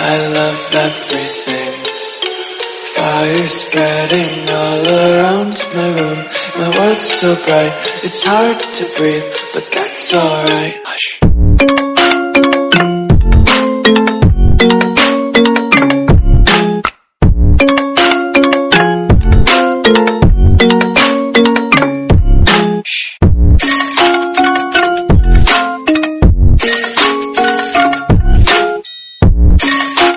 I love everything. Fire spreading all around my room. My world's so bright, it's hard to breathe, but that's alright. Hush.